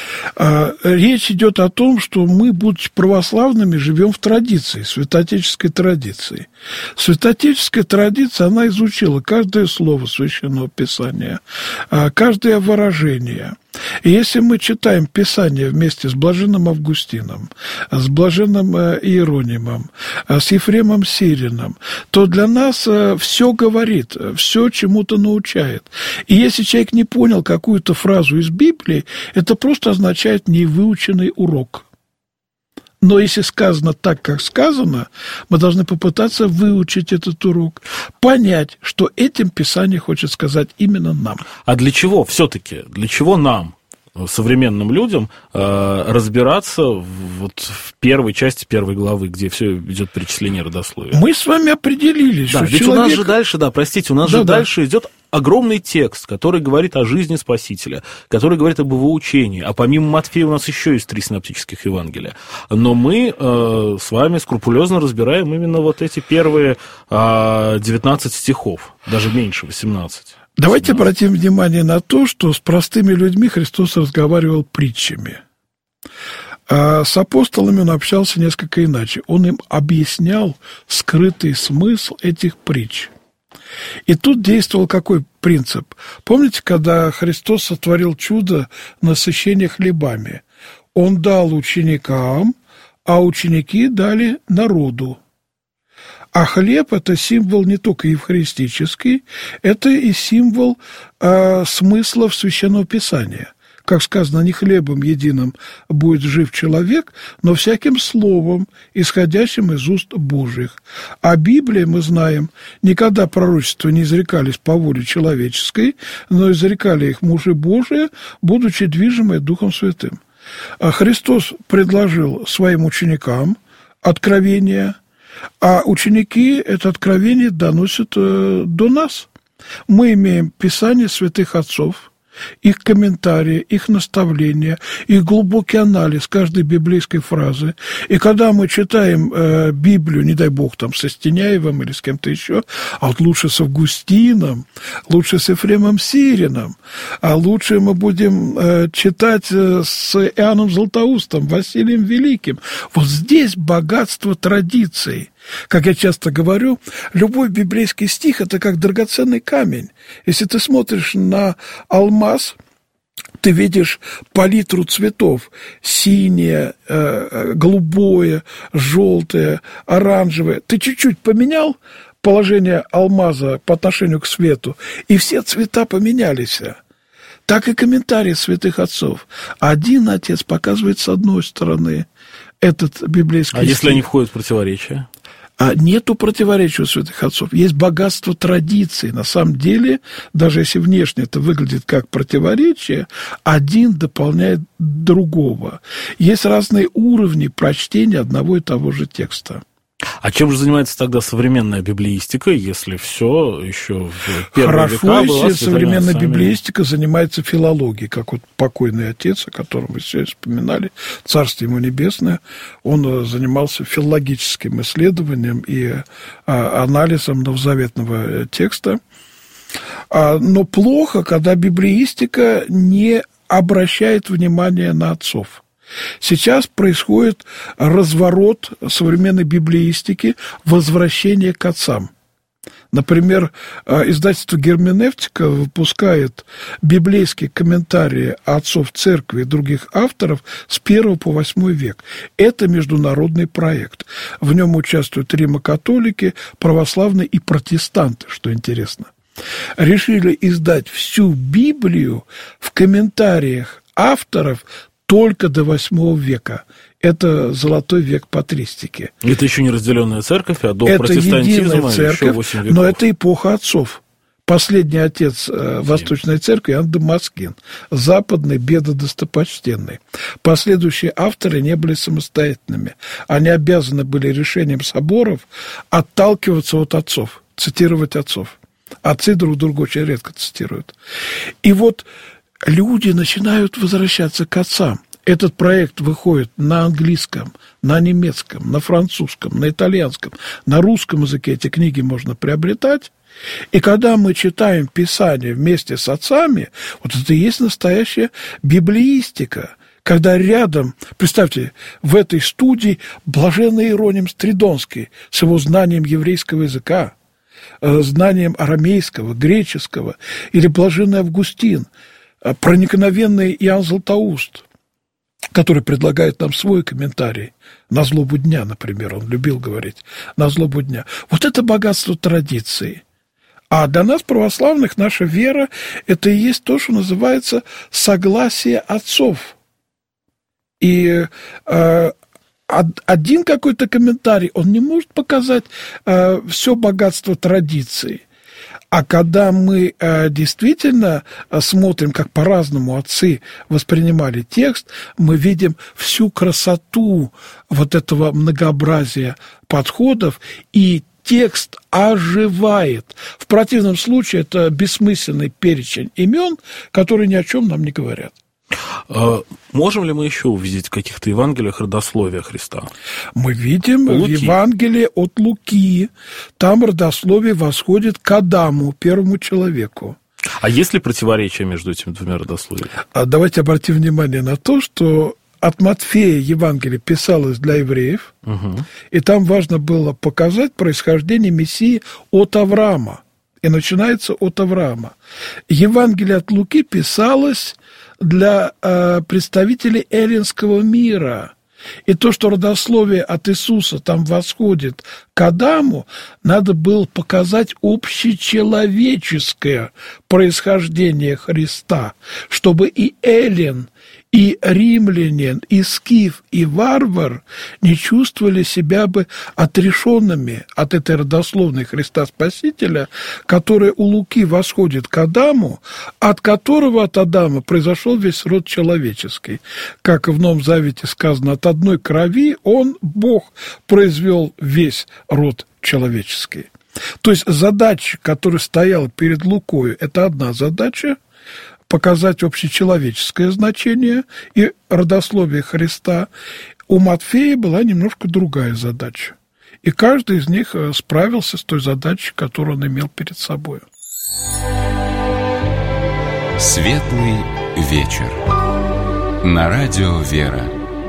Речь идет о том, что мы, будучи православными, живем в традиции, святоотеческой традиции. Святоотеческая традиция, она изучила каждое слово Священного Писания, каждое выражение. И если мы читаем Писание вместе с блаженным Августином, с блаженным Иеронимом, с Ефремом Сириным, то для нас все говорит, все чему-то научает. И если человек не понял какую-то фразу из Библии, это просто означает невыученный урок. Но если сказано так, как сказано, мы должны попытаться выучить этот урок, понять, что этим Писание хочет сказать именно нам. А для чего все-таки, для чего нам, современным людям, разбираться вот в первой части первой главы, где все идет перечисление родословия? Мы с вами определились, да, что ведь человек... у нас же дальше, да, простите, у нас да, же да. дальше идет огромный текст, который говорит о жизни Спасителя, который говорит об его учении. А помимо Матфея у нас еще есть три синоптических Евангелия. Но мы э, с вами скрупулезно разбираем именно вот эти первые э, девятнадцать стихов, даже меньше, восемнадцать. Давайте обратим внимание на то, что с простыми людьми Христос разговаривал притчами. А с апостолами он общался несколько иначе. Он им объяснял скрытый смысл этих притч. И тут действовал какой принцип? Помните, когда Христос сотворил чудо насыщения хлебами? Он дал ученикам, а ученики дали народу. А хлеб – это символ не только евхаристический, это и символ э, смыслов Священного Писания. Как сказано, не хлебом единым будет жив человек, но всяким словом, исходящим из уст Божьих. А Библия, мы знаем, никогда пророчества не изрекались по воле человеческой, но изрекали их мужи Божии, будучи движимы Духом Святым. А Христос предложил своим ученикам откровение, а ученики это откровение доносят э, до нас. Мы имеем Писание святых отцов, их комментарии, их наставления, их глубокий анализ каждой библейской фразы. И когда мы читаем э, Библию, не дай бог, там, со Стеняевым или с кем-то еще, а вот лучше с Августином, лучше с Ефремом Сириным, а лучше мы будем э, читать э, с Иоанном Златоустом, Василием Великим. Вот здесь богатство традиций. Как я часто говорю, любой библейский стих – это как драгоценный камень. Если ты смотришь на алмаз, ты видишь палитру цветов – синее, голубое, желтое, оранжевое. Ты чуть-чуть поменял положение алмаза по отношению к свету, и все цвета поменялись. Так и комментарии святых отцов. Один отец показывает с одной стороны этот библейский стих. А если стих. они входят в противоречие? А нету противоречия у святых отцов. Есть богатство традиций. На самом деле, даже если внешне это выглядит как противоречие, один дополняет другого. Есть разные уровни прочтения одного и того же текста. А чем же занимается тогда современная библеистика, если все еще в первые Хорошо, века было если современная сами... библеистика занимается филологией, как вот покойный отец, о котором вы сегодня вспоминали, Царство ему небесное, он занимался филологическим исследованием и анализом новозаветного текста. Но плохо, когда библеистика не обращает внимания на отцов. Сейчас происходит разворот современной библеистики, возвращение к отцам. Например, издательство «Герменевтика» выпускает библейские комментарии отцов церкви и других авторов с первого по восьмой век. Это международный проект. В нем участвуют римокатолики, православные и протестанты, что интересно. Решили издать всю Библию в комментариях авторов только до восьмого века. Это золотой век патристики. Это еще не разделенная церковь, а до это протестантизма единая церковь, еще восемь веков. Но это эпоха отцов. последний отец Восточной Церкви Иоанн Дамаскин, западный, бедодостопочтенный. Последующие авторы не были самостоятельными. Они обязаны были решением соборов отталкиваться от отцов, цитировать отцов. Отцы друг друга очень редко цитируют. И вот люди начинают возвращаться к отцам. Этот проект выходит на английском, на немецком, на французском, на итальянском, на русском языке эти книги можно приобретать. И когда мы читаем Писание вместе с отцами, вот это и есть настоящая библеистика. Когда рядом, представьте, в этой студии блаженный Иероним Стридонский с его знанием еврейского языка, знанием арамейского, греческого, или блаженный Августин, проникновенный Иоанн Златоуст, который предлагает нам свой комментарий на злобу дня, например, он любил говорить, на злобу дня. Вот это богатство традиции. А для нас, православных, наша вера – это и есть то, что называется согласие отцов. И э, один какой-то комментарий, он не может показать э, все богатство традиции. А когда мы э, действительно смотрим, как по-разному отцы воспринимали текст, мы видим всю красоту вот этого многообразия подходов, и текст оживает. В противном случае это бессмысленный перечень имен, которые ни о чем нам не говорят. Можем ли мы еще увидеть в каких-то Евангелиях родословие Христа? Мы видим в Евангелии от Луки. Там родословие восходит к Адаму, первому человеку. А есть ли противоречие между этими двумя родословиями? Давайте обратим внимание на то, что от Матфея Евангелие писалось для евреев, угу. И там важно было показать происхождение Мессии от Авраама. И начинается от Авраама. Евангелие от Луки писалось для э, представителей эллинского мира. И то, что родословие от Иисуса там восходит к Адаму, надо было показать общечеловеческое происхождение Христа, чтобы и эллин, и римлянин, и скиф, и варвар не чувствовали себя бы отрешенными от этой родословной Христа Спасителя, которая у Луки восходит к Адаму, от которого от Адама произошел весь род человеческий. Как в Новом Завете сказано, от одной крови он, Бог, произвел весь род человеческий. То есть задача, которая стояла перед Лукою, это одна задача – показать общечеловеческое значение и родословие Христа. У Матфея была немножко другая задача. И каждый из них справился с той задачей, которую он имел перед собой. Светлый вечер. На радио «Вера».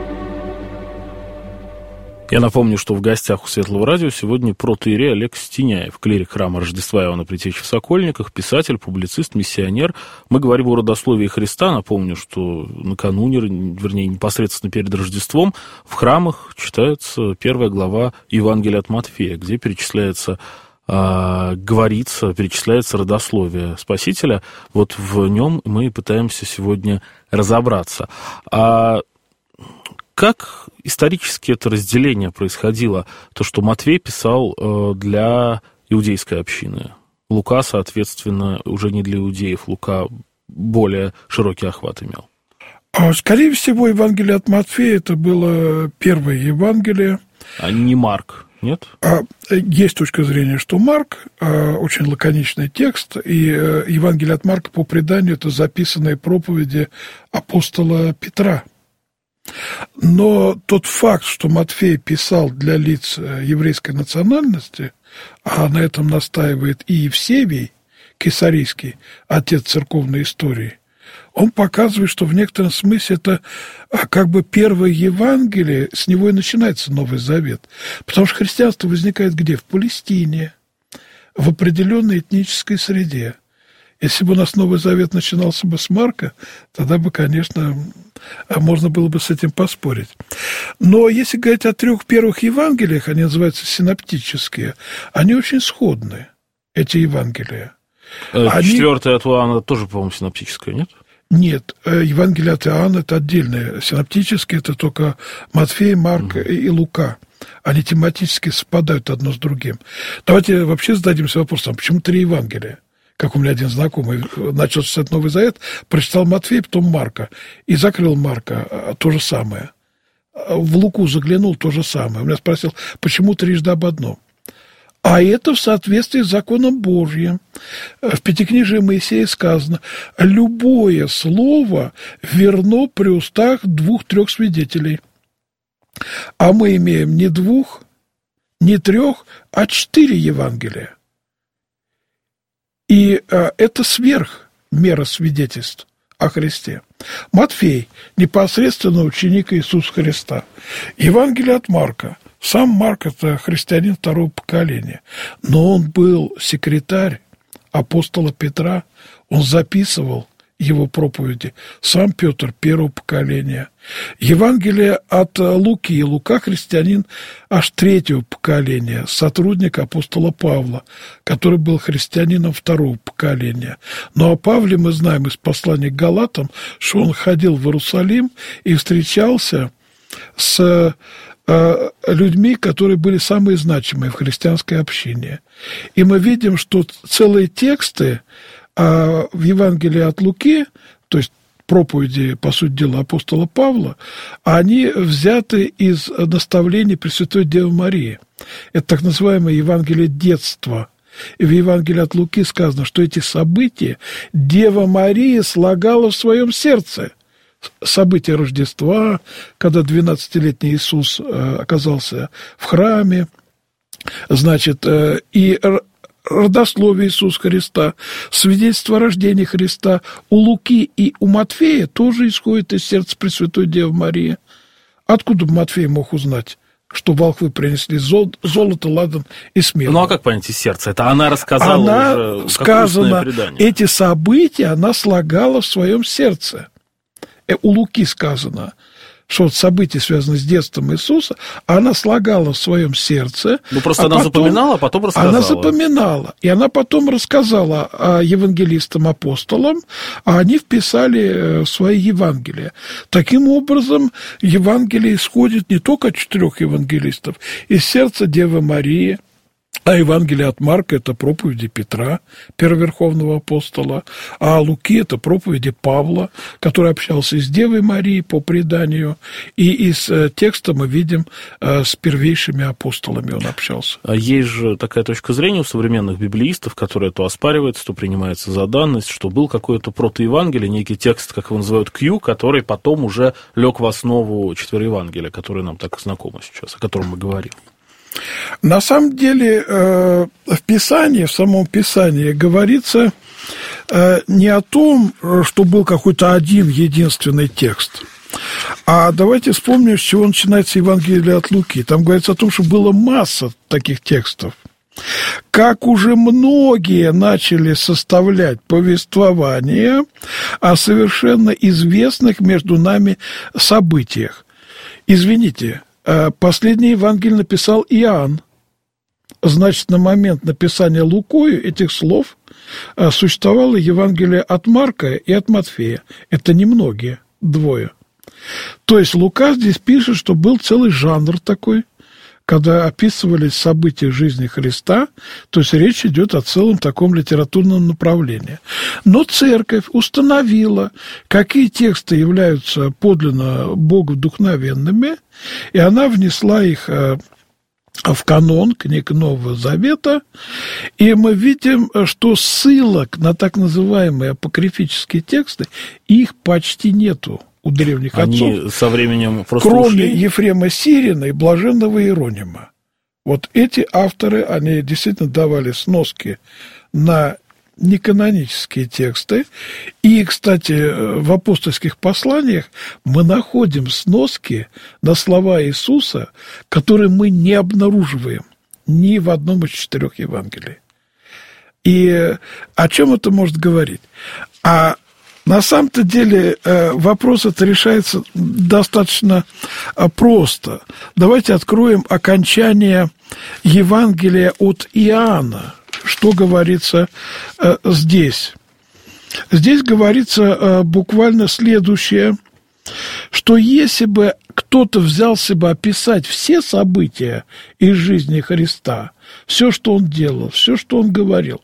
Я напомню, что в гостях у Светлого радио сегодня протоиерей Олег Стеняев, клирик храма Рождества Иоанна Предтечи в Сокольниках, писатель, публицист, миссионер. Мы говорим о родословии Христа. Напомню, что накануне, вернее, непосредственно перед Рождеством в храмах читается первая глава Евангелия от Матфея, где перечисляется, э, говорится, перечисляется родословие Спасителя. Вот в нем мы пытаемся сегодня разобраться. А как исторически это разделение происходило? То, что Матфей писал для иудейской общины. Лука, соответственно, уже не для иудеев. Лука более широкий охват имел. Скорее всего, Евангелие от Матфея это было первое Евангелие. А не Марк, нет? Есть точка зрения, что Марк, очень лаконичный текст, и Евангелие от Марка по преданию это записанные проповеди апостола Петра. Но тот факт, что Матфей писал для лиц еврейской национальности, а на этом настаивает и Евсевий Кесарийский, отец церковной истории, он показывает, что в некотором смысле это как бы первое Евангелие, с него и начинается Новый Завет. Потому что христианство возникает где? В Палестине, в определенной этнической среде. Если бы у нас Новый Завет начинался бы с Марка, тогда бы, конечно, можно было бы с этим поспорить. Но если говорить о трех первых Евангелиях, они называются синоптические, они очень сходны, эти Евангелия. Они... Четвертое от Иоанна тоже, по-моему, синоптическое, нет? Нет, Евангелие от Иоанна – это отдельное. Синоптические – это только Матфей, Марк угу. и Лука. Они тематически совпадают одно с другим. Давайте вообще зададимся вопросом, почему три Евангелия? как у меня один знакомый начал читать Новый Завет, прочитал Матфея, потом Марка, и закрыл Марка, то же самое. В Луку заглянул, то же самое. Он меня спросил, почему трижды об одном? А это в соответствии с законом Божьим. В Пятикнижии Моисея сказано, любое слово верно при устах двух-трех свидетелей. А мы имеем не двух, не трех, а четыре Евангелия. И а, это сверх мера свидетельств о Христе. Матфей – непосредственно ученик Иисуса Христа. Евангелие от Марка. Сам Марк – это христианин второго поколения. Но он был секретарь апостола Петра. Он записывал его проповеди. Сам Петр первого поколения. Евангелие от Луки. Лука христианин аж третьего поколения, сотрудник апостола Павла, который был христианином второго поколения. Но о Павле мы знаем из послания к Галатам, что он ходил в Иерусалим и встречался с э, людьми, которые были самые значимые в христианской общине. И мы видим, что целые тексты а в Евангелии от Луки, то есть проповеди, по сути дела, апостола Павла, они взяты из наставлений Пресвятой Девы Марии. Это так называемое Евангелие детства. И в Евангелии от Луки сказано, что эти события Дева Мария слагала в своем сердце. События Рождества, когда двенадцатилетний Иисус оказался в храме, значит, и родословие Иисуса Христа, свидетельство о рождении Христа у Луки и у Матфея тоже исходит из сердца Пресвятой Девы Марии. Откуда бы Матфей мог узнать, что волхвы принесли зол, золото, ладан и смирно? Ну, а как понять из сердца? Это она рассказала она, уже, сказано, эти события она слагала в своем сердце. У Луки сказано, что вот события, связанные с детством Иисуса, она слагала в своем сердце. Ну, просто а она потом, запоминала, а потом рассказала. Она запоминала, и она потом рассказала евангелистам, апостолам, а они вписали в свои Евангелия. Таким образом, Евангелие исходит не только от четырех евангелистов, из сердца Девы Марии. А Евангелие от Марка – это проповеди Петра, первоверховного апостола, а Луки – это проповеди Павла, который общался с Девой Марией по преданию, и из текста мы видим, с первейшими апостолами он общался. А есть же такая точка зрения у современных библеистов, которая то оспаривается, то принимается за данность, что был какой-то протоевангелие, некий текст, как его называют, Q, который потом уже лег в основу четвероевангелия, который нам так знакомо сейчас, о котором мы говорим. На самом деле в Писании, в самом Писании говорится не о том, что был какой-то один единственный текст, а давайте вспомним, с чего начинается Евангелие от Луки. Там говорится о том, что была масса таких текстов. Как уже многие начали составлять повествования о совершенно известных между нами событиях. Извините, последний Евангелие написал Иоанн. Значит, на момент написания Лукою этих слов существовало Евангелие от Марка и от Матфея. Это немногие, двое. То есть Лука здесь пишет, что был целый жанр такой, когда описывались события жизни Христа, то есть речь идет о целом таком литературном направлении. Но церковь установила, какие тексты являются подлинно боговдухновенными, и она внесла их в канон книг Нового Завета, и мы видим, что ссылок на так называемые апокрифические тексты, их почти нету у древних Они отцов, со временем просто кроме ушли. Ефрема Сирина и Блаженного Иеронима. Вот эти авторы, они действительно давали сноски на неканонические тексты. И, кстати, в апостольских посланиях мы находим сноски на слова Иисуса, которые мы не обнаруживаем ни в одном из четырех Евангелий. И о чем это может говорить? А на самом-то деле вопрос это решается достаточно просто. Давайте откроем окончание Евангелия от Иоанна. Что говорится здесь? Здесь говорится буквально следующее, что если бы кто-то взялся бы описать все события из жизни Христа, все, что он делал, все, что он говорил,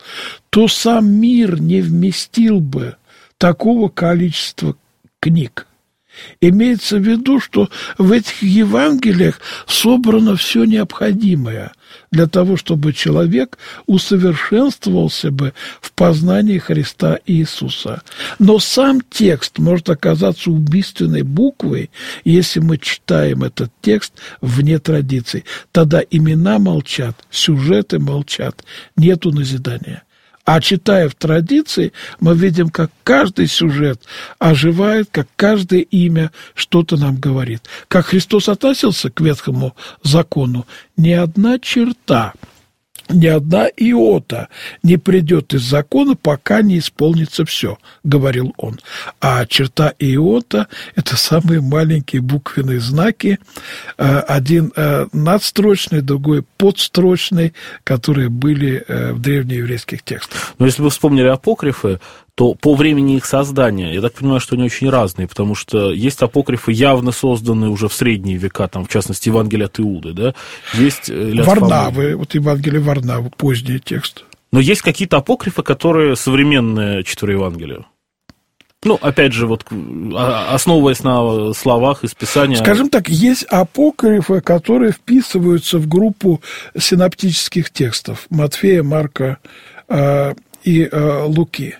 то сам мир не вместил бы такого количества книг. Имеется в виду, что в этих Евангелиях собрано все необходимое для того, чтобы человек усовершенствовался бы в познании Христа Иисуса. Но сам текст может оказаться убийственной буквой, если мы читаем этот текст вне традиций. Тогда имена молчат, сюжеты молчат, нету назидания. А читая в традиции, мы видим, как каждый сюжет оживает, как каждое имя что-то нам говорит. Как Христос относился к Ветхому закону, ни одна черта, ни одна иота не придет из закона, пока не исполнится все, говорил он. А черта иота – это самые маленькие буквенные знаки, один надстрочный, другой подстрочный, которые были в древнееврейских текстах. Но если вы вспомнили апокрифы, то по времени их создания, я так понимаю, что они очень разные, потому что есть апокрифы, явно созданные уже в средние века, там, в частности, Евангелие от Иуды, да? Есть Варнавы, вот Евангелие Варнавы, поздний текст. Но есть какие-то апокрифы, которые современные четыре Евангелия. Ну, опять же, вот основываясь на словах из Писания. Скажем так, есть апокрифы, которые вписываются в группу синоптических текстов Матфея, Марка э, и э, Луки.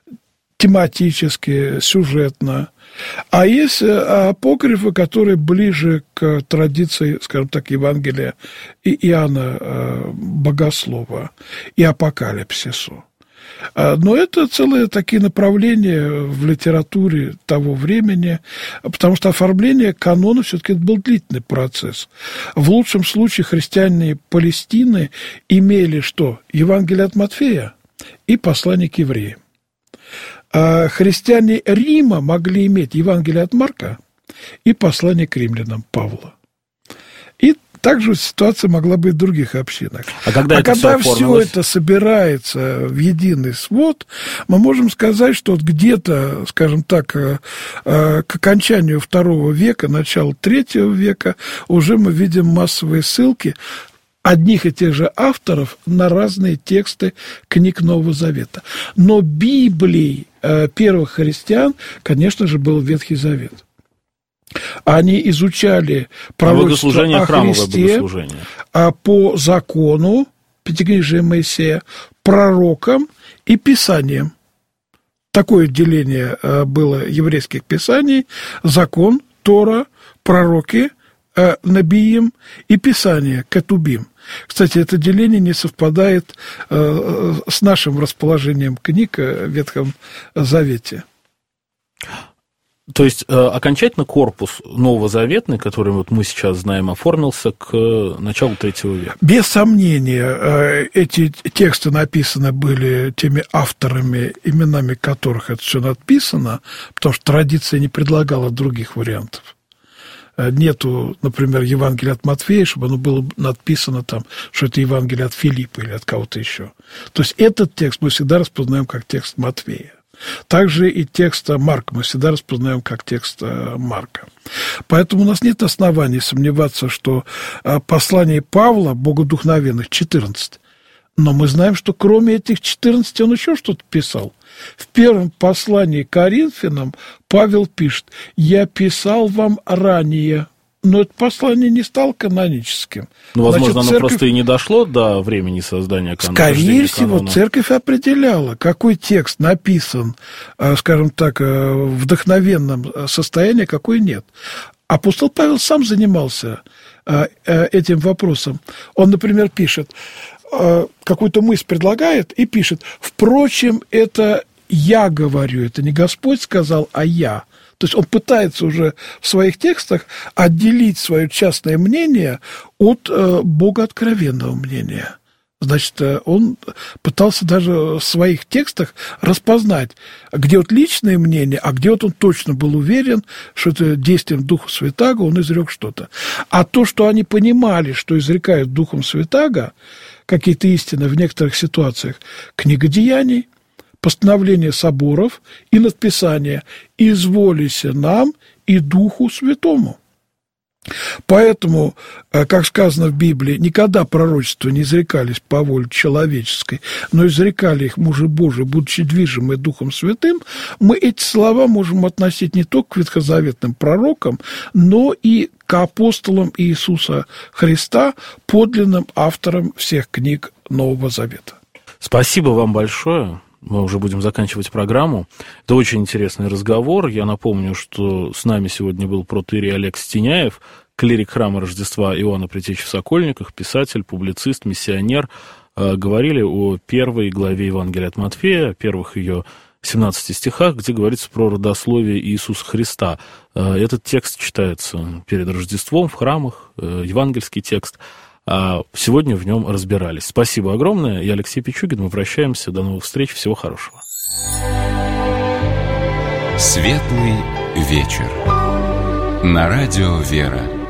Тематически, сюжетно. А есть апокрифы, которые ближе к традиции, скажем так, Евангелия и Иоанна Богослова и Апокалипсису. Но это целые такие направления в литературе того времени, потому что оформление канона все-таки был длительный процесс. В лучшем случае христиане Палестины имели что? Евангелие от Матфея и послание к евреям. А христиане Рима могли иметь Евангелие от Марка и послание к римлянам Павла. И также ситуация могла быть в других общинах. А когда, а это когда все, все это собирается в единый свод, мы можем сказать, что вот где-то, скажем так, к окончанию второго века, началу третьего века уже мы видим массовые ссылки одних и тех же авторов на разные тексты книг Нового Завета. Но Библией первых христиан, конечно же, был Ветхий Завет. Они изучали пророчество о Христе по закону, Пятикнижие Моисея, пророкам и Писаниям. Такое деление было еврейских писаний: закон, Тора, пророки, Набиим и Писание, Кетубим. Кстати, это деление не совпадает э, с нашим расположением книг в Ветхом Завете. То есть э, окончательно корпус новозаветный, который вот мы сейчас знаем, оформился к началу третьего века? Без сомнения, э, эти тексты написаны были теми авторами, именами которых это все написано, потому что традиция не предлагала других вариантов. Нету, например, Евангелия от Матфея, чтобы оно было написано там, что это Евангелие от Филиппа или от кого-то еще. То есть этот текст мы всегда распознаем как текст Матфея. Также и текст Марка мы всегда распознаем как текст Марка. Поэтому у нас нет оснований сомневаться, что послание Павла, богодухновенных, четырнадцать. Но мы знаем, что кроме этих четырнадцати он еще что-то писал. В первом послании к Коринфянам Павел пишет: «Я писал вам ранее». Но это послание не стало каноническим. Ну, возможно, Значит, оно церковь... просто и не дошло до времени создания канона. Скорее всего, церковь определяла, какой текст написан, скажем так, в вдохновенном состоянии, какой нет. Апостол Павел сам занимался этим вопросом. Он, например, пишет, какую-то мысль предлагает и пишет: «Впрочем, это я говорю, это не Господь сказал, а я». То есть он пытается уже в своих текстах отделить свое частное мнение от богооткровенного мнения. Значит, он пытался даже в своих текстах распознать, где вот личное мнение, а где вот он точно был уверен, что это действием Духа Святаго он изрек что-то. А то, что они понимали, что изрекают Духом Святаго какие-то истины в некоторых ситуациях, книга Деяний, постановление соборов и надписание «Изволися нам и Духу Святому». Поэтому, как сказано в Библии, никогда пророчества не изрекались по воле человеческой, но изрекали их мужи Божии, будучи движимы Духом Святым. Мы эти слова можем относить не только к ветхозаветным пророкам, но и к апостолам Иисуса Христа, подлинным авторам всех книг Нового Завета. Спасибо вам большое. Мы уже будем заканчивать программу. Это очень интересный разговор. Я напомню, что с нами сегодня был протоиерей Олег Стеняев, клирик храма Рождества Иоанна Предтечи в Сокольниках, писатель, публицист, миссионер. Говорили о первой главе Евангелия от Матфея, о первых ее семнадцати стихах, где говорится про родословие Иисуса Христа. Этот текст читается перед Рождеством в храмах, евангельский текст. А сегодня в нем разбирались. Спасибо огромное. Я Алексей Пичугин. Мы прощаемся. До новых встреч. Всего хорошего. Светлый вечер. На радио «Вера».